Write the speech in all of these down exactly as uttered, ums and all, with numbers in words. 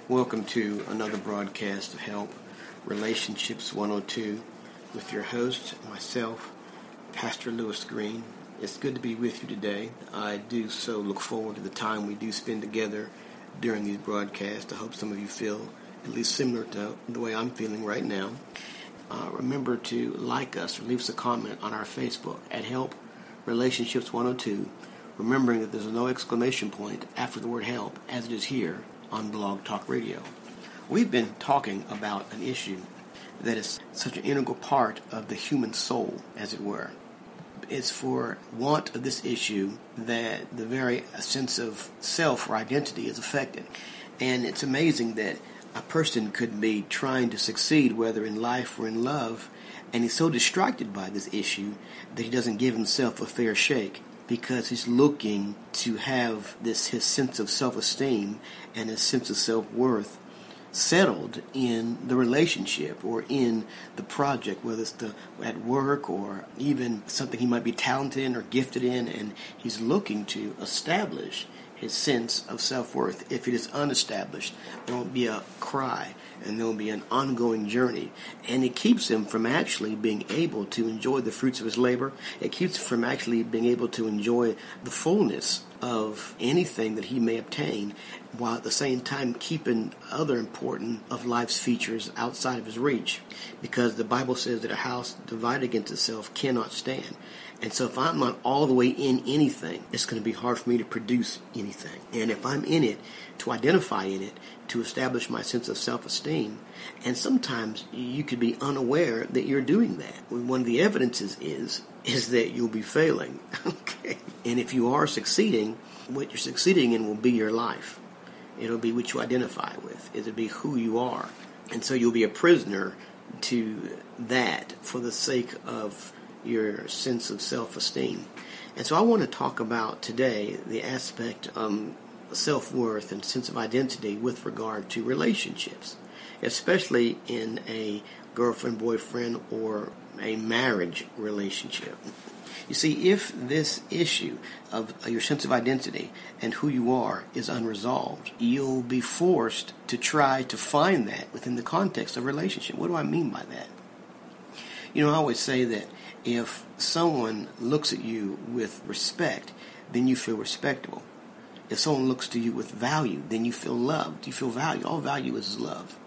Welcome to another broadcast of Help Relationships one oh two with your host, myself, Pastor Lewis Green. It's good to be with you today. I do so look forward to the time we do spend together during these broadcasts. I hope some of you feel at least similar to the way I'm feeling right now. Uh, remember to like us or leave us a comment on our Facebook at Help Relationships one oh two, remembering that there's no exclamation point after the word help as it is here on Blog Talk Radio. We've been talking about an issue that is such an integral part of the human soul, as it were. It's for want of this issue that the very sense of self or identity is affected. And it's amazing that a person could be trying to succeed, whether in life or in love, and he's so distracted by this issue that he doesn't give himself a fair shake, because he's looking to have this his sense of self-esteem and his sense of self-worth settled in the relationship or in the project, whether it's the, at work or even something he might be talented in or gifted in, and he's looking to establish his sense of self-worth. If it is unestablished, there will be a cry and there will be an ongoing journey, and it keeps him from actually being able to enjoy the fruits of his labor. It keeps him from actually being able to enjoy the fullness of anything that he may obtain, while at the same time keeping other important of life's features outside of his reach, because the Bible says that a house divided against itself cannot stand. And so if I'm not all the way in anything, it's going to be hard for me to produce anything. And if I'm in it, to identify in it, to establish my sense of self-esteem, and sometimes you could be unaware that you're doing that. One of the evidences is, is that you'll be failing. Okay. And if you are succeeding, what you're succeeding in will be your life. It'll be what you identify with. It'll be who you are. And so you'll be a prisoner to that for the sake of your sense of self-esteem. And so I want to talk about today the aspect of self-worth and sense of identity with regard to relationships, especially in a girlfriend-boyfriend or a marriage relationship. You see, if this issue of your sense of identity and who you are is unresolved, you'll be forced to try to find that within the context of a relationship. What do I mean by that? You know, I always say that if someone looks at you with respect, then you feel respectable. If someone looks to you with value, then you feel loved. You feel value. All value is love.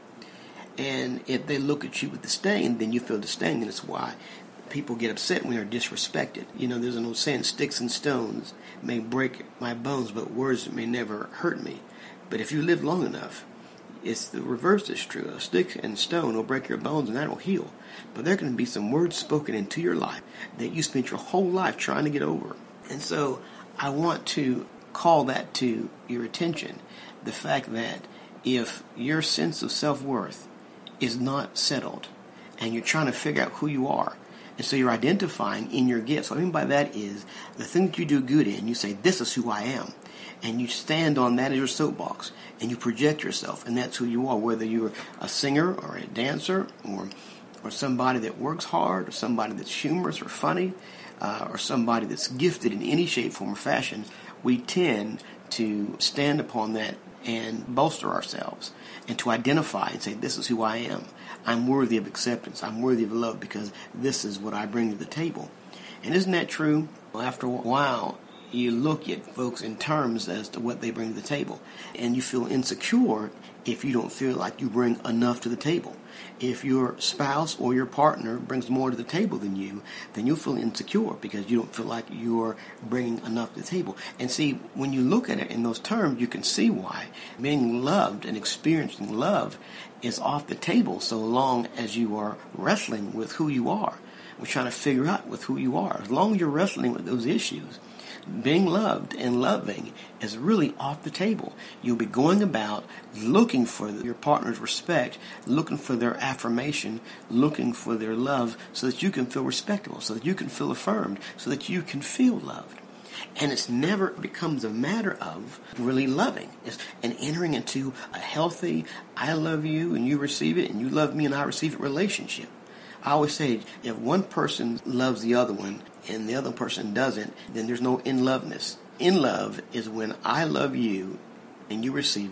And if they look at you with disdain, then you feel disdain, and it's why people get upset when they're disrespected. You know, there's an old saying, sticks and stones may break my bones, but words may never hurt me. But if you live long enough, it's the reverse is true. A stick and stone will break your bones and that will heal. But there can be some words spoken into your life that you spent your whole life trying to get over. And so I want to call that to your attention. The fact that if your sense of self-worth is not settled and you're trying to figure out who you are, and so you're identifying in your gifts. What I mean by that is the thing that you do good in, you say, this is who I am. And you stand on that as your soapbox, and you project yourself, and that's who you are, whether you're a singer or a dancer or or somebody that works hard or somebody that's humorous or funny uh, or somebody that's gifted in any shape, form, or fashion. We tend to stand upon that and bolster ourselves and to identify and say, this is who I am. I'm worthy of acceptance. I'm worthy of love because this is what I bring to the table. And isn't that true? Well, after a while, you look at folks in terms as to what they bring to the table. And you feel insecure if you don't feel like you bring enough to the table. If your spouse or your partner brings more to the table than you, then you'll feel insecure because you don't feel like you're bringing enough to the table. And see, when you look at it in those terms, you can see why being loved and experiencing love is off the table so long as you are wrestling with who you are. We're trying to figure out with who you are. As long as you're wrestling with those issues, being loved and loving is really off the table. You'll be going about looking for your partner's respect, looking for their affirmation, looking for their love so that you can feel respectable, so that you can feel affirmed, so that you can feel loved. And it's never becomes a matter of really loving. It's and entering into a healthy, I love you and you receive it and you love me and I receive it relationship. I always say if one person loves the other one and the other person doesn't, then there's no in-loveness. In love is when I love you and you receive it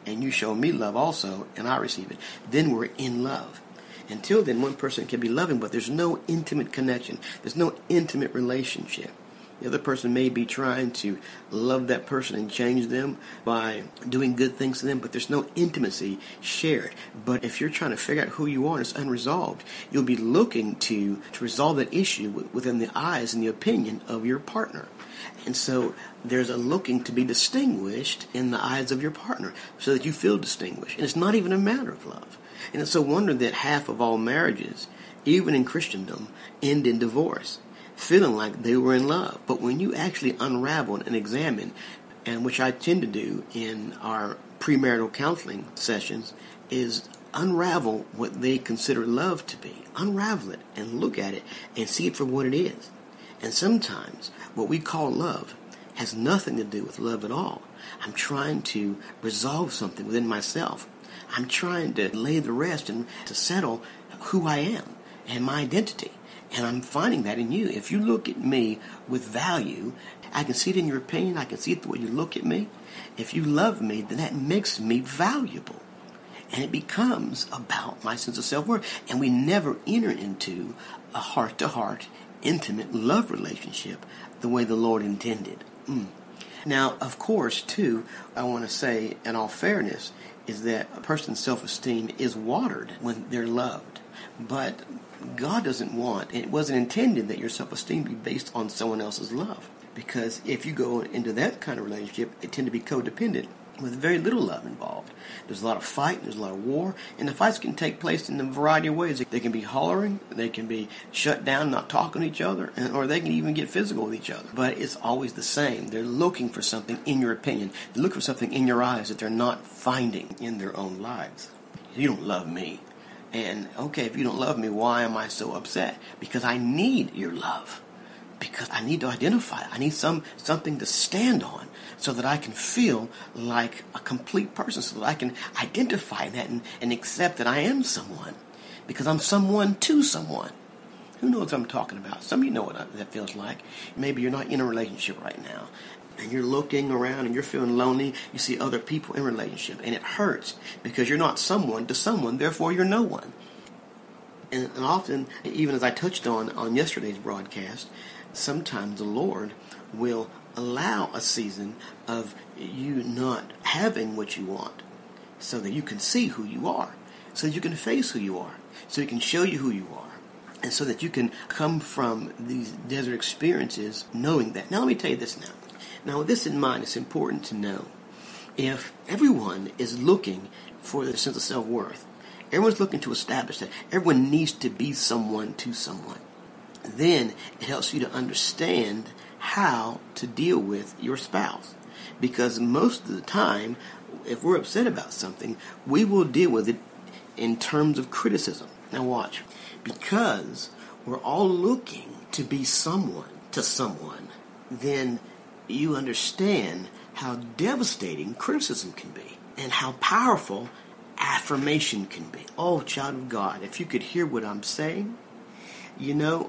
and you show me love also, and I receive it, then we're in love. Until then, one person can be loving, but there's no intimate connection. There's no intimate relationship. The other person may be trying to love that person and change them by doing good things to them, but there's no intimacy shared. But if you're trying to figure out who you are and it's unresolved, you'll be looking to, to resolve that issue within the eyes and the opinion of your partner. And so there's a looking to be distinguished in the eyes of your partner so that you feel distinguished. And it's not even a matter of love. And it's a wonder that half of all marriages, even in Christendom, end in divorce, feeling like they were in love. But when you actually unravel and examine, and which I tend to do in our premarital counseling sessions, is unravel what they consider love to be. Unravel it and look at it and see it for what it is. And sometimes what we call love has nothing to do with love at all. I'm trying to resolve something within myself. I'm trying to lay the rest and to settle who I am and my identity. And I'm finding that in you. If you look at me with value, I can see it in your opinion. I can see it the way you look at me. If you love me, then that makes me valuable. And it becomes about my sense of self-worth. And we never enter into a heart-to-heart, intimate love relationship the way the Lord intended. Mm. Now, of course, too, I want to say, in all fairness, is that a person's self-esteem is watered when they're loved. But God doesn't want, and it wasn't intended that your self-esteem be based on someone else's love. Because if you go into that kind of relationship, they tend to be codependent with very little love involved. There's a lot of fight, there's a lot of war, and the fights can take place in a variety of ways. They can be hollering, they can be shut down, not talking to each other, and, or they can even get physical with each other. But it's always the same. They're looking for something in your opinion. They look for something in your eyes that they're not finding in their own lives. You don't love me. And, okay, if you don't love me, why am I so upset? Because I need your love. Because I need to identify. I need some something to stand on so that I can feel like a complete person, so that I can identify that and, and accept that I am someone. Because I'm someone to someone. Who knows what I'm talking about? Some of you know what that feels like. Maybe you're not in a relationship right now. And you're looking around and you're feeling lonely. You see other people in a relationship. And it hurts because you're not someone to someone. Therefore, you're no one. And, and often, even as I touched on on yesterday's broadcast, sometimes the Lord will allow a season of you not having what you want so that you can see who you are, so that you can face who you are, so He can show you who you are, and so that you can come from these desert experiences knowing that. Now let me tell you this now. Now with this in mind, it's important to know if everyone is looking for their sense of self-worth, everyone's looking to establish that, everyone needs to be someone to someone, then it helps you to understand how to deal with your spouse. Because most of the time, if we're upset about something, we will deal with it in terms of criticism. Now watch. Because we're all looking to be someone to someone, then you understand how devastating criticism can be and how powerful affirmation can be. Oh, child of God, if you could hear what I'm saying, you know,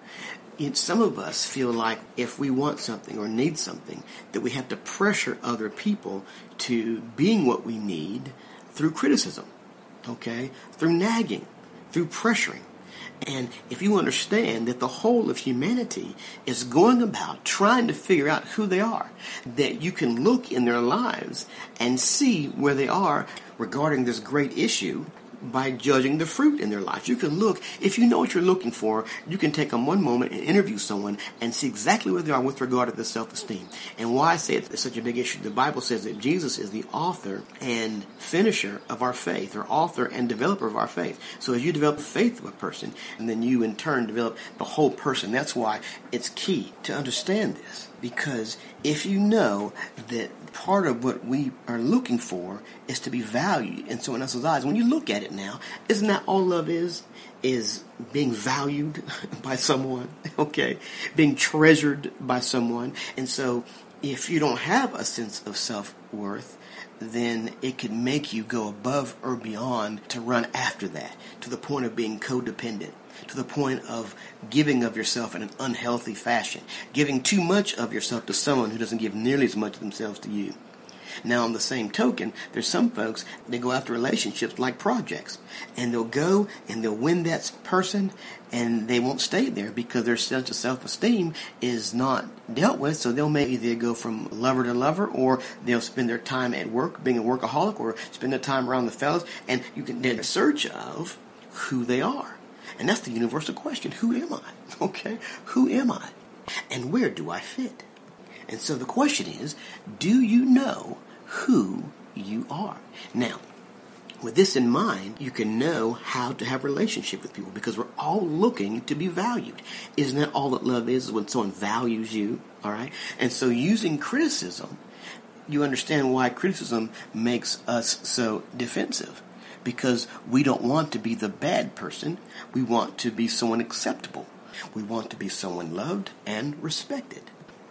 it, some of us feel like if we want something or need something, that we have to pressure other people to being what we need through criticism, okay, through nagging, through pressuring. And if you understand that the whole of humanity is going about trying to figure out who they are, that you can look in their lives and see where they are regarding this great issue by judging the fruit in their lives. You can look, if you know what you're looking for, you can take on one moment and interview someone and see exactly where they are with regard to their self-esteem. And why I say it's such a big issue, the Bible says that Jesus is the author and finisher of our faith, or author and developer of our faith. So as you develop the faith of a person, and then you in turn develop the whole person. That's why it's key to understand this. Because if you know that part of what we are looking for is to be valued in someone else's eyes, when you look at it now, isn't that all love is? Is being valued by someone, okay? Being treasured by someone. And so if you don't have a sense of self-worth, then it could make you go above or beyond to run after that, to the point of being codependent, to the point of giving of yourself in an unhealthy fashion, giving too much of yourself to someone who doesn't give nearly as much of themselves to you. Now, on the same token, there's some folks, they go after relationships like projects. And they'll go and they'll win that person, and they won't stay there because their sense of self-esteem is not dealt with. So they'll maybe either go from lover to lover, or they'll spend their time at work being a workaholic, or spend their time around the fellas. And you can, they're in search of who they are. And that's the universal question. Who am I? Okay? Who am I? And where do I fit? And so the question is, do you know who you are? Now, with this in mind, you can know how to have a relationship with people, because we're all looking to be valued. Isn't that all that love is, is when someone values you, all right? And so using criticism, you understand why criticism makes us so defensive, because we don't want to be the bad person. We want to be someone acceptable. We want to be someone loved and respected.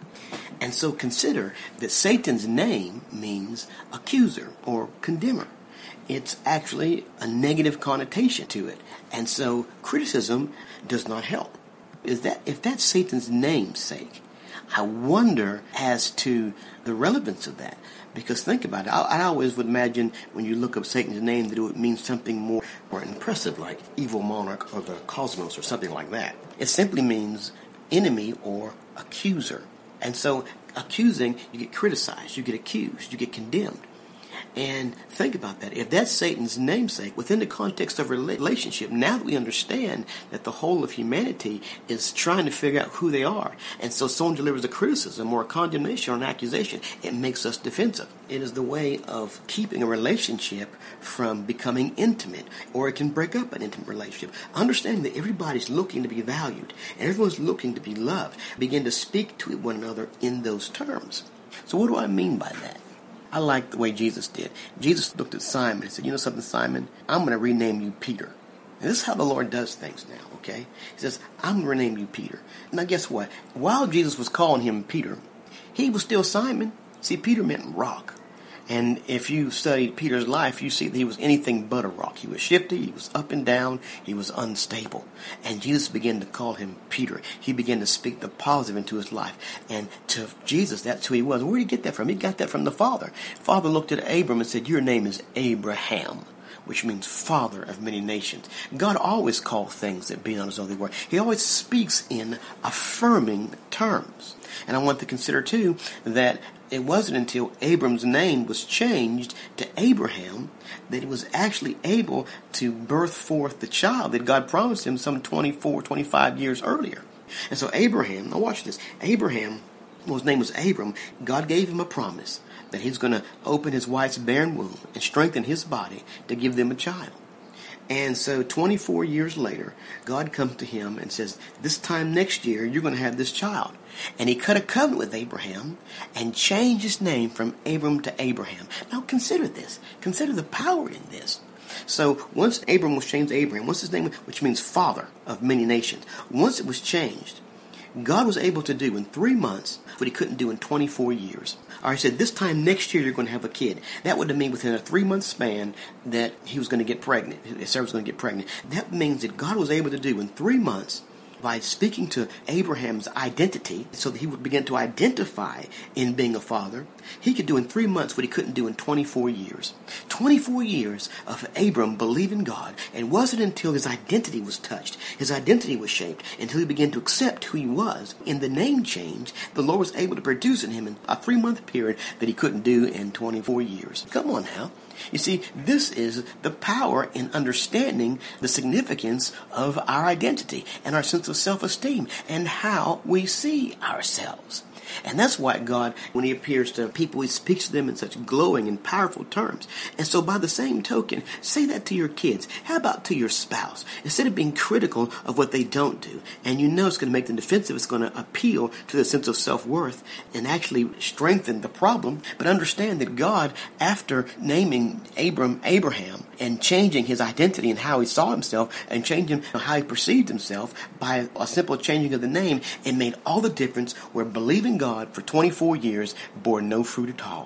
And so consider that Satan's name means accuser or condemner. It's actually a negative connotation to it. And so criticism does not help. Is that if that's Satan's namesake, I wonder as to the relevance of that. Because think about it. I, I always would imagine when you look up Satan's name that it would mean something more, more impressive, like evil monarch or the cosmos or something like that. It simply means enemy or accuser. And so accusing, you get criticized, you get accused, you get condemned. And think about that. If that's Satan's namesake, within the context of a relationship, now that we understand that the whole of humanity is trying to figure out who they are, and so someone delivers a criticism or a condemnation or an accusation, it makes us defensive. It is the way of keeping a relationship from becoming intimate, or it can break up an intimate relationship. Understanding that everybody's looking to be valued, and everyone's looking to be loved, begin to speak to one another in those terms. So what do I mean by that? I like the way Jesus did. Jesus looked at Simon and said, you know something, Simon? I'm going to rename you Peter. And this is how the Lord does things now, okay? He says, I'm going to rename you Peter. Now guess what? While Jesus was calling him Peter, he was still Simon. See, Peter meant rock. And if you studied Peter's life, you see that he was anything but a rock. He was shifty, he was up and down, he was unstable. And Jesus began to call him Peter. He began to speak the positive into his life. And to Jesus, that's who he was. Where did he get that from? He got that from the Father. Father looked at Abram and said, your name is Abraham, which means father of many nations. God always called things that be not as though they were. He always speaks in affirming terms. And I want to consider, too, that it wasn't until Abram's name was changed to Abraham that he was actually able to birth forth the child that God promised him some twenty-four, twenty-five years earlier. And so Abraham, now watch this, Abraham, well, his name was Abram, God gave him a promise that he's going to open his wife's barren womb and strengthen his body to give them a child. And so twenty-four years later, God comes to him and says, this time next year, you're going to have this child. And he cut a covenant with Abraham and changed his name from Abram to Abraham. Now consider this. Consider the power in this. So once Abram was changed to Abraham, what's his name? Which means father of many nations. Once it was changed, God was able to do in three months what he couldn't do in twenty-four years. Or he said, this time next year you're going to have a kid. That would have mean within a three-month span that he was going to get pregnant. Sarah was going to get pregnant. That means that God was able to do in three months by speaking to Abraham's identity so that he would begin to identify in being a father. He could do in three months what he couldn't do in twenty-four years. twenty-four years of Abram believing God, and it wasn't until his identity was touched, his identity was shaped, until he began to accept who he was. In the name change, the Lord was able to produce in him in a three-month period that he couldn't do in twenty-four years. Come on now. You see, this is the power in understanding the significance of our identity and our sense of self-esteem and how we see ourselves. And that's why God, when he appears to people, he speaks to them in such glowing and powerful terms. And so by the same token, say that to your kids. How about to your spouse? Instead of being critical of what they don't do, and you know it's going to make them defensive, it's going to appeal to the sense of self-worth and actually strengthen the problem. But understand that God, after naming Abram Abraham and changing his identity and how he saw himself and changing how he perceived himself by a simple changing of the name, it made all the difference where believing God for twenty-four years bore no fruit at all.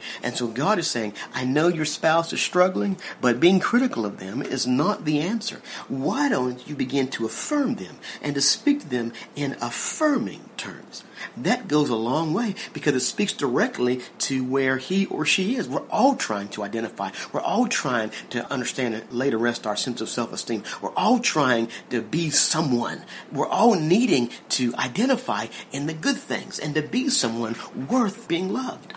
And so God is saying, I know your spouse is struggling, but being critical of them is not the answer. Why don't you begin to affirm them and to speak to them in affirming terms? That goes a long way because it speaks directly to where he or she is. We're all trying to identify. We're all trying to understand and lay to rest our sense of self-esteem. We're all trying to be someone. We're all needing to identify in the good things and to be someone worth being loved.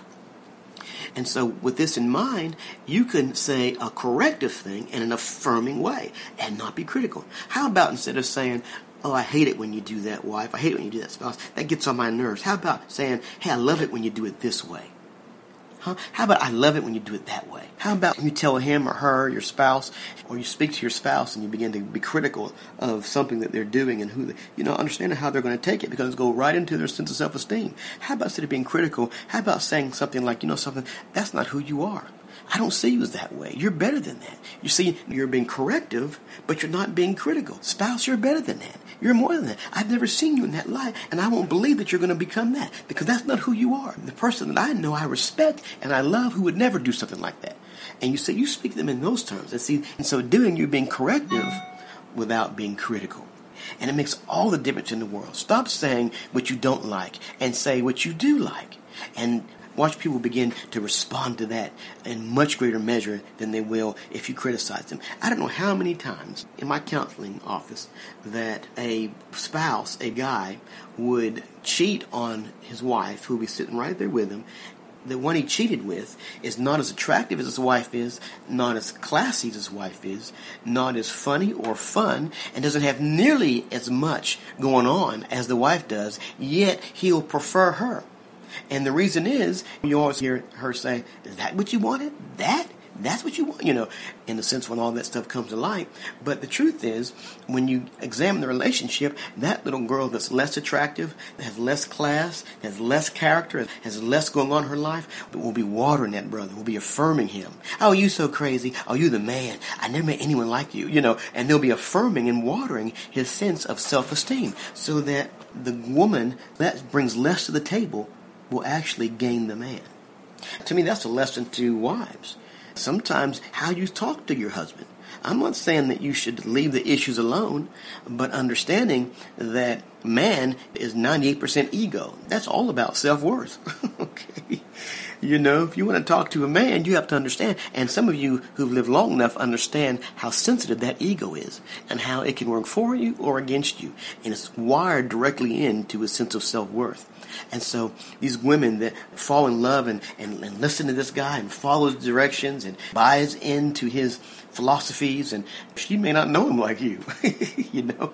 And so with this in mind, you can say a corrective thing in an affirming way and not be critical. How about instead of saying, oh, I hate it when you do that, wife. I hate it when you do that, spouse. That gets on my nerves. How about saying, hey, I love it when you do it this way? Huh? How about I love it when you do it that way? How about you tell him or her, your spouse, or you speak to your spouse and you begin to be critical of something that they're doing and who, they, you know, understanding how they're going to take it because it's go right into their sense of self-esteem. How about instead of being critical, how about saying something like, you know, something, that's not who you are. I don't see you as that way. You're better than that. You see, you're being corrective, but you're not being critical. Spouse, you're better than that. You're more than that. I've never seen you in that light, and I won't believe that you're going to become that because that's not who you are. The person that I know, I respect, and I love who would never do something like that. And you say, you speak to them in those terms. And see, and so doing, you're being corrective without being critical. And it makes all the difference in the world. Stop saying what you don't like and say what you do like. And watch people begin to respond to that in much greater measure than they will if you criticize them. I don't know how many times in my counseling office that a spouse, a guy, would cheat on his wife, who would be sitting right there with him. The one he cheated with is not as attractive as his wife is, not as classy as his wife is, not as funny or fun, and doesn't have nearly as much going on as the wife does, yet he'll prefer her. And the reason is, you always hear her say, is that what you wanted? That? That's what you want? You know, in the sense when all that stuff comes to light. But the truth is, when you examine the relationship, that little girl that's less attractive, that has less class, has less character, has less going on in her life, but will be watering that brother, will be affirming him. Oh, you so crazy. Oh, you the man. I never met anyone like you. You know, and they'll be affirming and watering his sense of self-esteem so that the woman that brings less to the table will actually gain the man. To me, that's a lesson to wives. Sometimes how you talk to your husband. I'm not saying that you should leave the issues alone, but understanding that man is ninety-eight percent ego. That's all about self-worth. Okay. You know, if you want to talk to a man, you have to understand, and some of you who've lived long enough understand how sensitive that ego is and how it can work for you or against you. And it's wired directly into a sense of self-worth. And so these women that fall in love and, and, and listen to this guy and follow his directions and buys into his philosophies, and she may not know him like you, you know.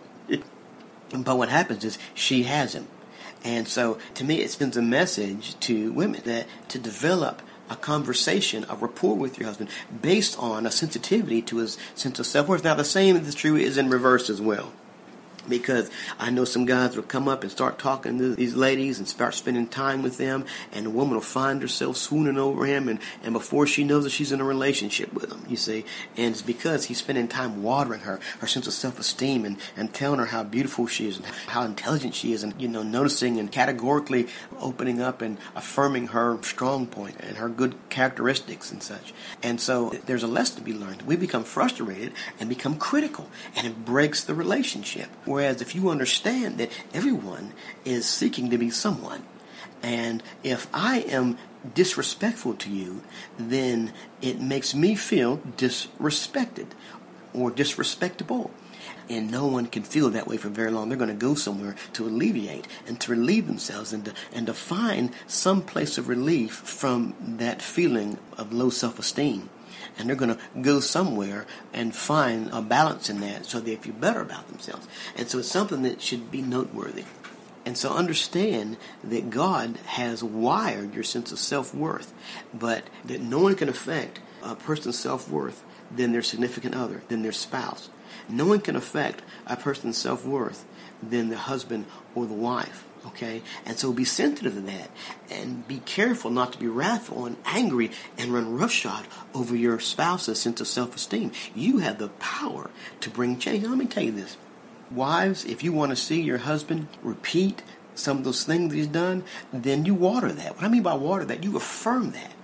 But what happens is she has him. And so to me it sends a message to women that to develop a conversation, a rapport with your husband based on a sensitivity to his sense of self-worth. Now the same is true is in reverse as well. Because I know some guys will come up and start talking to these ladies and start spending time with them, and the woman will find herself swooning over him, and, and before she knows it, she's in a relationship with him, you see. And it's because he's spending time watering her, her sense of self-esteem, and, and telling her how beautiful she is and how intelligent she is, and, you know, noticing and categorically opening up and affirming her strong point and her good characteristics and such. And so there's a lesson to be learned. We become frustrated and become critical, and it breaks the relationship. Whereas if you understand that everyone is seeking to be someone, and if I am disrespectful to you, then it makes me feel disrespected or disrespectable. And no one can feel that way for very long. They're going to go somewhere to alleviate and to relieve themselves and to, and to find some place of relief from that feeling of low self-esteem. And they're going to go somewhere and find a balance in that so they feel better about themselves. And so it's something that should be noteworthy. And so understand that God has wired your sense of self-worth, but that no one can affect a person's self-worth than their significant other, than their spouse. No one can affect a person's self-worth than the husband or the wife. Okay? And so be sensitive to that and be careful not to be wrathful and angry and run roughshod over your spouse's sense of self-esteem. You have the power to bring change. Now, let me tell you this. Wives, if you want to see your husband repeat some of those things that he's done, then you water that. What I mean by water that, you affirm that.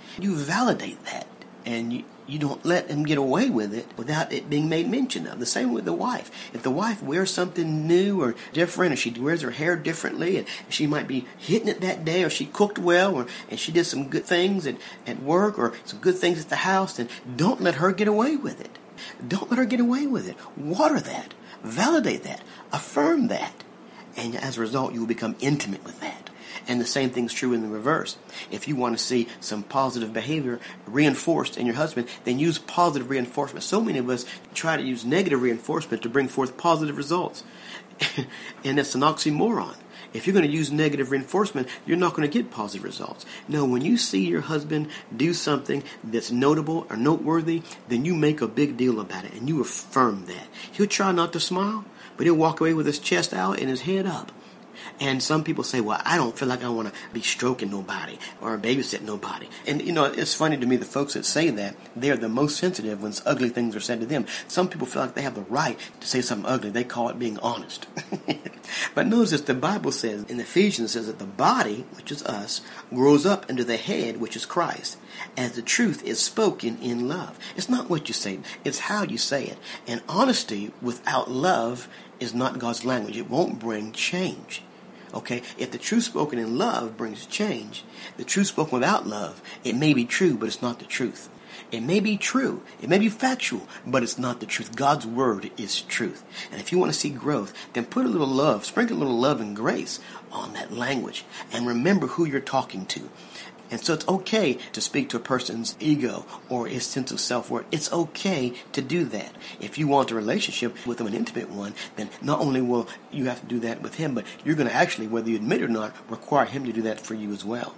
You validate that, and you, you don't let him get away with it without it being made mention of. The same with the wife. If the wife wears something new or different, or she wears her hair differently, and she might be hitting it that day, or she cooked well, or and she did some good things at, at work, or some good things at the house, then don't let her get away with it. Don't let her get away with it. Water that. Validate that. Affirm that. And as a result, you will become intimate with that. And the same thing's true in the reverse. If you want to see some positive behavior reinforced in your husband, then use positive reinforcement. So many of us try to use negative reinforcement to bring forth positive results. And that's an oxymoron. If you're going to use negative reinforcement, you're not going to get positive results. No, when you see your husband do something that's notable or noteworthy, then you make a big deal about it and you affirm that. He'll try not to smile, but he'll walk away with his chest out and his head up. And some people say, well, I don't feel like I want to be stroking nobody or babysitting nobody. And, you know, it's funny to me, the folks that say that, they're the most sensitive when ugly things are said to them. Some people feel like they have the right to say something ugly. They call it being honest. But notice this, the Bible says, in Ephesians, it says that the body, which is us, grows up into the head, which is Christ, as the truth is spoken in love. It's not what you say, it's how you say it. And honesty without love is not God's language. It won't bring change. Okay, if the truth spoken in love brings change, the truth spoken without love, it may be true, but it's not the truth. It may be true, it may be factual, but it's not the truth. God's word is truth. And if you want to see growth, then put a little love, sprinkle a little love and grace on that language. And remember who you're talking to. And so it's okay to speak to a person's ego or his sense of self-worth. It's okay to do that. If you want a relationship with them, an intimate one, then not only will you have to do that with him, but you're going to actually, whether you admit it or not, require him to do that for you as well.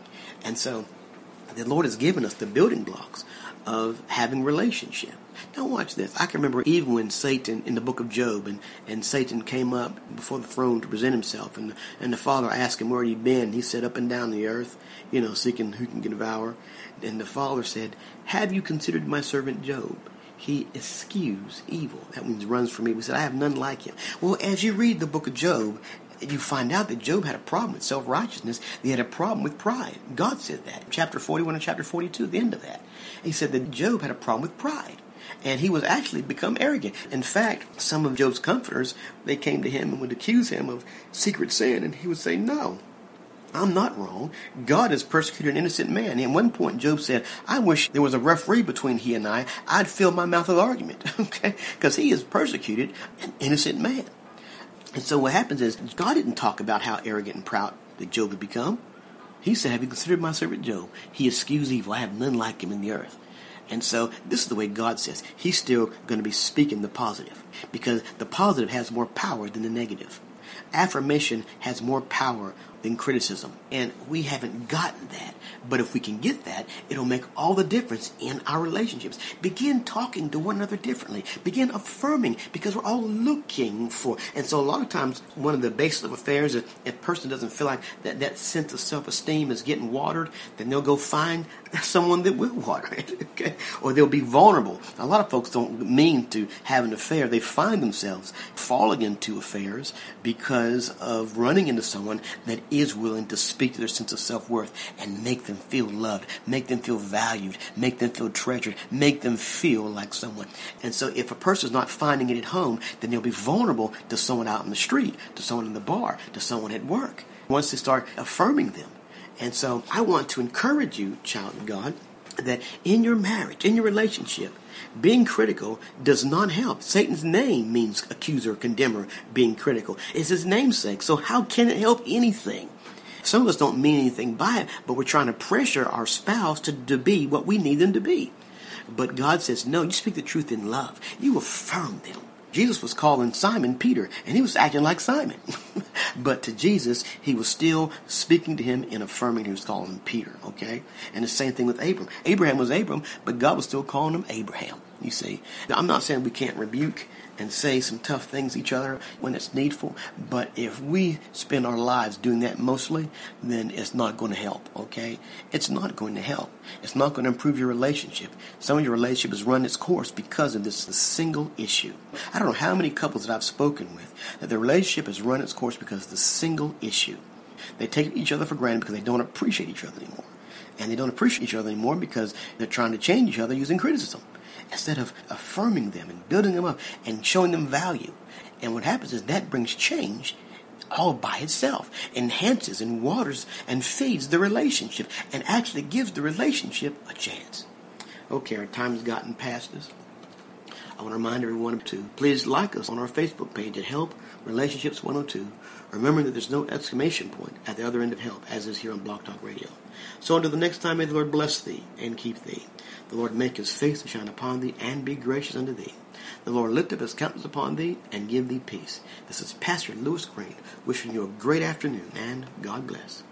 And so the Lord has given us the building blocks of having relationship. Now watch this. I can remember even when Satan, in the book of Job, and, and Satan came up before the throne to present himself, and, and the Father asked him where he'd been. He said, up and down the earth, you know, seeking who can devour. And the Father said, have you considered my servant Job? He eschews evil. That means runs from evil. He said, I have none like him. Well, as you read the book of Job, you find out that Job had a problem with self-righteousness. He had a problem with pride. God said that. Chapter forty-one and chapter forty-two, at the end of that. He said that Job had a problem with pride. And he was actually become arrogant. In fact, some of Job's comforters, they came to him and would accuse him of secret sin. And he would say, no, I'm not wrong. God has persecuted an innocent man. And at one point, Job said, I wish there was a referee between he and I. I'd fill my mouth with argument. Okay? Because he has persecuted an innocent man. And so what happens is, God didn't talk about how arrogant and proud that Job had become. He said, have you considered my servant Job? He eschews evil. I have none like him in the earth. And so this is the way God says. He's still going to be speaking the positive, because the positive has more power than the negative. Affirmation has more power than criticism. And we haven't gotten that. But if we can get that, it'll make all the difference in our relationships. Begin talking to one another differently. Begin affirming, because we're all looking for. And so a lot of times, one of the basis of affairs is if a person doesn't feel like that, that sense of self-esteem is getting watered, then they'll go find someone that will water it. Okay? Or they'll be vulnerable. A lot of folks don't mean to have an affair. They find themselves falling into affairs because of running into someone that is willing to speak to their sense of self-worth and make them feel loved, make them feel valued, make them feel treasured, make them feel like someone. And so if a person's not finding it at home, then they'll be vulnerable to someone out in the street, to someone in the bar, to someone at work, once they start affirming them. And so I want to encourage you, child of God, that in your marriage, in your relationship, being critical does not help. Satan's name means accuser, condemner, being critical. It's his namesake. So how can it help anything? Some of us don't mean anything by it, but we're trying to pressure our spouse to, to be what we need them to be. But God says, no, you speak the truth in love. You affirm them. Jesus was calling Simon Peter, and he was acting like Simon. But to Jesus, he was still speaking to him and affirming he was calling him Peter, okay? And the same thing with Abram. Abraham was Abram, but God was still calling him Abraham, you see. Now, I'm not saying we can't rebuke and say some tough things to each other when it's needful, but if we spend our lives doing that mostly, then it's not going to help, okay? It's not going to help. It's not going to improve your relationship. Some of your relationship has run its course because of this single issue. I don't know how many couples that I've spoken with that their relationship has run its course because of the single issue. They take each other for granted because they don't appreciate each other anymore. And they don't appreciate each other anymore because they're trying to change each other using criticism instead of affirming them and building them up and showing them value. And what happens is that brings change all by itself, enhances and waters and feeds the relationship and actually gives the relationship a chance. Okay, our time has gotten past us. I want to remind everyone to please like us on our Facebook page at Help Relationships one oh two. Remember that there's no exclamation point at the other end of help, as is here on Blog Talk Radio. So until the next time, may the Lord bless thee and keep thee. The Lord make his face to shine upon thee and be gracious unto thee. The Lord lift up his countenance upon thee and give thee peace. This is Pastor Lewis Green wishing you a great afternoon and God bless.